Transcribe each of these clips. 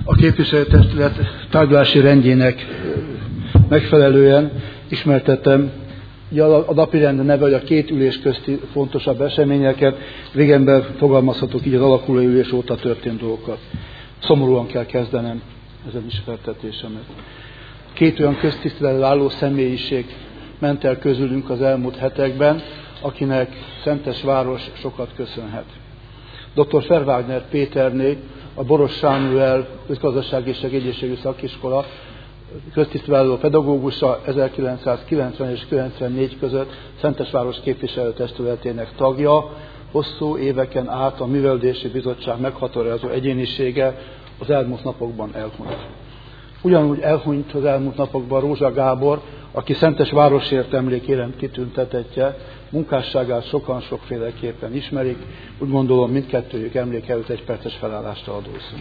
A képviselőtestület tárgyalási rendjének megfelelően ismertettem a napirend neve, hogy a két ülés közti fontosabb eseményeket, régenben fogalmazhatok így az alakuló ülés óta történt dolgokat. Szomorúan kell kezdenem ezen ismertetésemet. Két olyan köztiszteletben álló személyiség ment el közülünk az elmúlt hetekben, akinek Szentesváros sokat köszönhet. Dr. Ferwagner Péterné, a Boros Sámuel Közgazdasági és Egészségügyi Szakiskola köztisztviselő pedagógusa 1990 és 94 között Szentesváros képviselőtestületének tagja, hosszú éveken át a Művelődési Bizottság meghatározó egyénisége az elmúlt napokban elhunyt. Ugyanúgy elhunyt az elmúlt napokban Rózsa Gábor, aki Szentesvárosért emlékérem kitüntetettje, munkásságát sokan sokféleképpen ismerik, úgy gondolom mindkettőjük emléke előtt egy perces felállásra adózunk.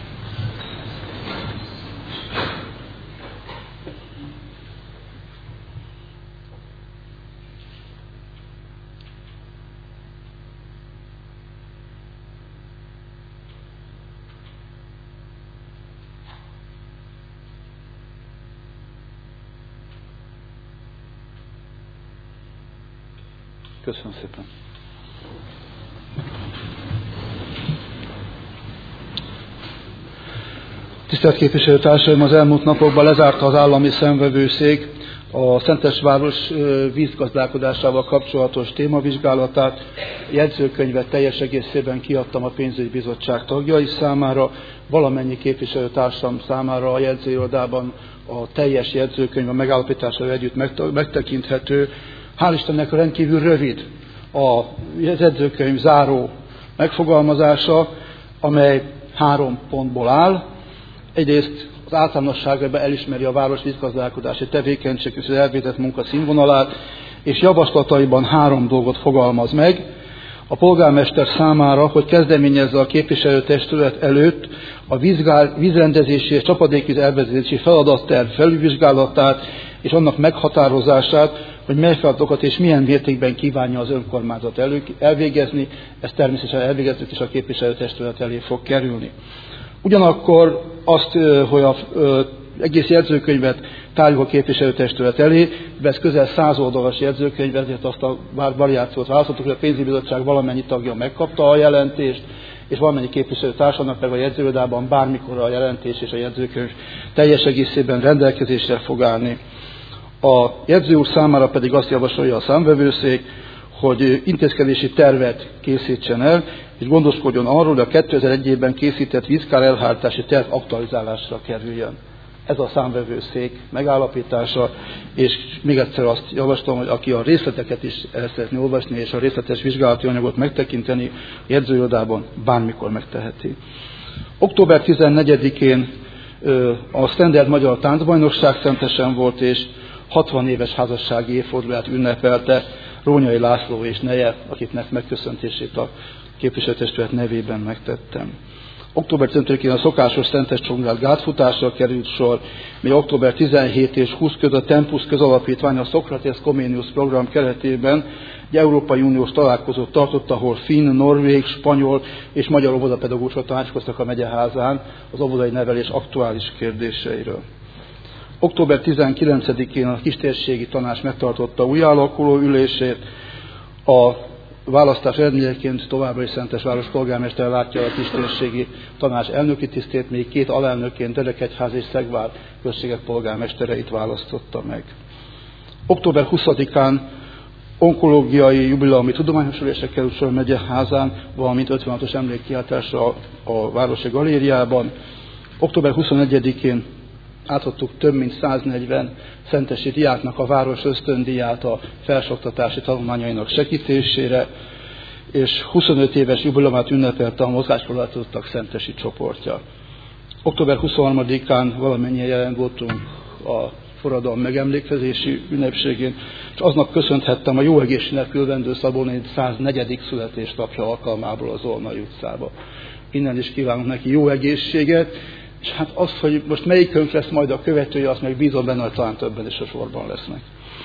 Köszönöm szépen. Tisztelt képviselőtársaim, az elmúlt napokban lezárta az állami számvevőszék a Szentesváros vízgazdálkodásával kapcsolatos témavizsgálatát. Jegyzőkönyvet teljes egészében kiadtam a pénzügyi bizottság tagjai számára, valamennyi képviselőtársam számára a jegyzőirodában a teljes jegyzőkönyv a megállapítással együtt megtekinthető. Hál' Istennek rendkívül rövid a jegyzőkönyv záró megfogalmazása, amely 3 pontból áll. Egyrészt az általánosságban elismeri a város vízgazdálkodási tevékenység és az elvégzett munka színvonalát, és javaslataiban 3 dolgot fogalmaz meg. A polgármester számára, hogy kezdeményezze a képviselőtestület előtt a vízrendezési és csapadékvíz elvezetési feladatterv felülvizsgálatát és annak meghatározását, hogy mely feladatokat és milyen mértékben kívánja az önkormányzat elvégezni, ezt természetesen elvégezzük, és a képviselőtestület elé fog kerülni. Ugyanakkor azt, hogy az egész jegyzőkönyvet tárjuk a képviselőtestület elé, de ez közel 100 oldalas jegyzőkönyv, ezért azt a variációt választottuk, hogy a pénzügyi bizottság valamennyi tagja megkapta a jelentést, és valamennyi képviselőtársának meg a jegyzőirodában bármikor a jelentés és a jegyzőkönyv teljes egészében rendelkezésre fog állni. A jegyző úr számára pedig azt javasolja a számvevőszék, hogy intézkedési tervet készítsen el, és gondoskodjon arról, hogy a 2001-ben készített vízkár elhártási terv aktualizálásra kerüljön. Ez a számvevőszék megállapítása, és még egyszer azt javaslom, hogy aki a részleteket is el szeretné olvasni, és a részletes vizsgálati anyagot megtekinteni, a jegyzőirodában bármikor megteheti. Október 14-én a Standard Magyar Táncbajnokság Szentesen volt, és 60 éves házassági évfordulóját ünnepelte Rónyai László és neje, akiknek megköszöntését a képviselőtestület nevében megtettem. Október 15-én a szokásos Szentes Csongrád gátfutásra került sor, még október 17 és 20 között a Tempus közalapítvány a Socrates Comenius program keretében egy Európai Uniós találkozót tartott, ahol finn, norvég, spanyol és magyar óvodapedagógusok tanácskoztak a megyeházán az óvodai nevelés aktuális kérdéseiről. Október 19-én a Kistérségi Tanács megtartotta újjáalakuló ülését. A választás eredményeként továbbra is Szentesváros polgármester látja a Kistérségi Tanács elnöki tisztét, még 2 alelnökként Derekegyház és Szegvár községek polgármestereit választotta meg. Október 20-án onkológiai jubileumi tudományos ülésre került sor a megyeházán, valamint 56-os emlékkiáltásra a Városi Galériában. Október 21-én átadtuk több mint 140 szentesi diáknak a város ösztöndíját a felsőoktatási tanulmányainak segítésére, és 25 éves jubileumát ünnepelte a mozgáskorlátozottak szentesi csoportja. Október 23-án valamennyien jelen voltunk a forradalom megemlékezési ünnepségén, és aznap köszönhettem a jó egészségnek örvendő Szabó 104. születésnapja alkalmából az Olnai utcába. Innen is kívánunk neki jó egészséget, és hát az, hogy most melyikünk lesz majd a követője, azt meg bízom benne, hogy talán többen is a sorban lesznek.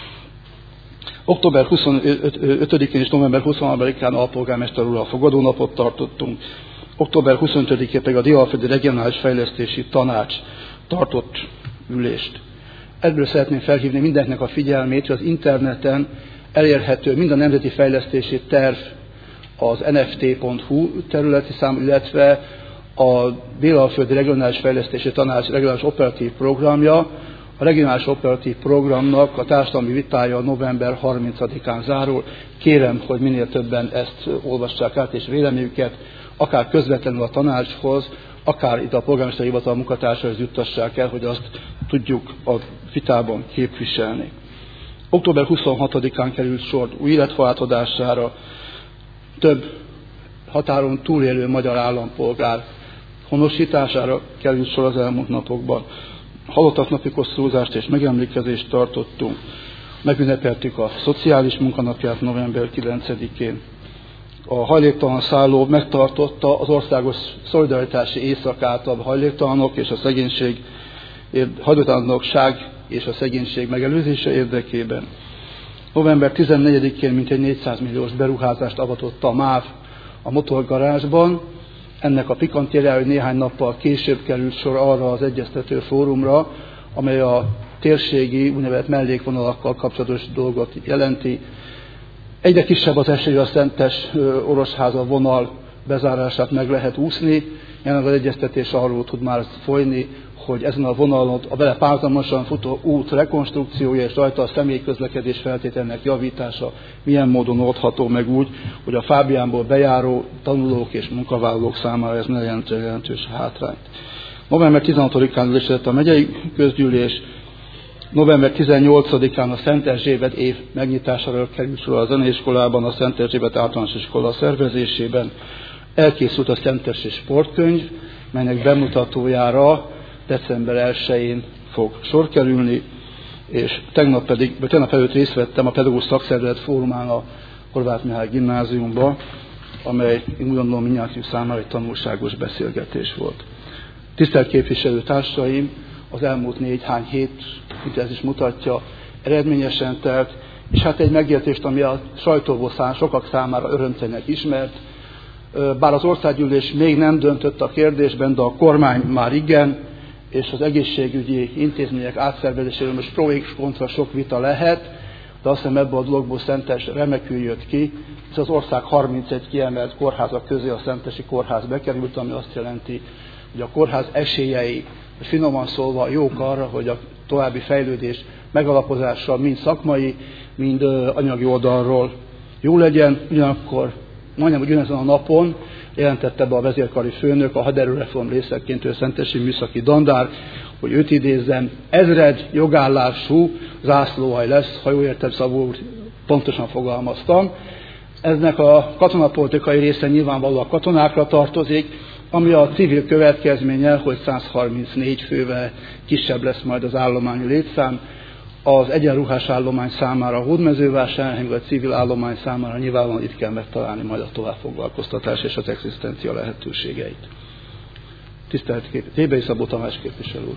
Október 25-én és november 23-án alpolgármester úrral fogadónapot tartottunk. Október 25-én pedig a Dél-Alföldi Regionális Fejlesztési Tanács tartott ülést. Ebből szeretném felhívni mindenkinek a figyelmét, hogy az interneten elérhető mind a Nemzeti Fejlesztési Terv, az nft.hu területi szám, illetve a Dél-Alföldi Regionális Fejlesztési Tanács regionális operatív programja. A regionális operatív programnak a társadalmi vitája november 30-án zárul. Kérem, hogy minél többen ezt olvassák át, és véleményüket akár közvetlenül a tanácshoz, akár itt a polgármesteri hivatal munkatársaihoz juttassák el, hogy azt tudjuk a vitában képviselni. Október 26-án került sor új életfa átadására, több határon túlélő magyar állampolgár honosítására került sor az elmúlt napokban. Halottak napi koszorúzást és megemlékezést tartottunk. Megünnepeltük a szociális munkanapját november 9-én. A hajléktalan szálló megtartotta az országos szolidaritási éjszakát a hajléktalanok és a hajléktalanság és a szegénység megelőzése érdekében. November 14-én mintegy 400 milliós beruházást avatott a MÁV a motorgarázsban. Ennek a pikantériája, hogy néhány nappal később került sor arra az egyeztető fórumra, amely a térségi úgynevezett mellékvonalakkal kapcsolatos dolgot jelenti. Egyre kisebb az esély, a Szentes Orosháza vonal bezárását meg lehet úszni. Jelenleg az egyeztetés arról tud már folyni, hogy ezen a vonalon a vele párhuzamosan futó út rekonstrukciója és rajta a személyközlekedés feltételnek javítása milyen módon oldható meg úgy, hogy a Fábiánból bejáró tanulók és munkavállalók számára ez ne jelentős hátrányt. November 16-án ülésezett a megyei közgyűlés, november 18-án a Szent Erzsébet év megnyitására került sor a zeneiskolában, a Szent Erzsébet általános iskola szervezésében. Elkészült a Szentesi sportkönyv, melynek bemutatójára december 1-én fog sor kerülni, és tegnap előtt részt vettem a Pedagógus Szakszervezet Fórumán a Horváth Mihály Gimnáziumban, amely én úgy gondolom mindnyájunk számára egy tanulságos beszélgetés volt. Tisztelt képviselőtársaim, az elmúlt néhány hét, mint ez is mutatja, eredményesen telt, és hát egy megértést, ami a sajtóból sokak számára örömtelinek ismert, bár az országgyűlés még nem döntött a kérdésben, de a kormány már igen, és az egészségügyi intézmények átszervezéséről most pro és kontra sok vita lehet, de azt hiszem ebből a dologból Szentes remekül jött ki, és az ország 31 kiemelt kórházak közé a Szentesi Kórház bekerült, ami azt jelenti, hogy a kórház esélyei, finoman szólva jók arra, hogy a további fejlődés megalapozással mind szakmai, mind anyagi oldalról jó legyen. Ugyanakkor majdnem ugyanezen a napon jelentette be a vezérkari főnök, a haderőreform részeként ő Szentesi műszaki dandár, hogy őt idézzem, 1000 jogállású zászlóhaj lesz, ha jól értem, Szabó úr, pontosan fogalmaztam. Ennek a katonapolitikai része nyilvánvalóan a katonákra tartozik, ami a civil következménye, hogy 134 fővel kisebb lesz majd az állományi létszám. Az egyenruhás állomány számára a Hódmezővásárhely, vagy a civil állomány számára nyilvánvalóan itt kell megtalálni majd a továbbfoglalkoztatás és az egzisztencia lehetőségeit. Tisztelt Tébei Szabó Tamás képviselő úr!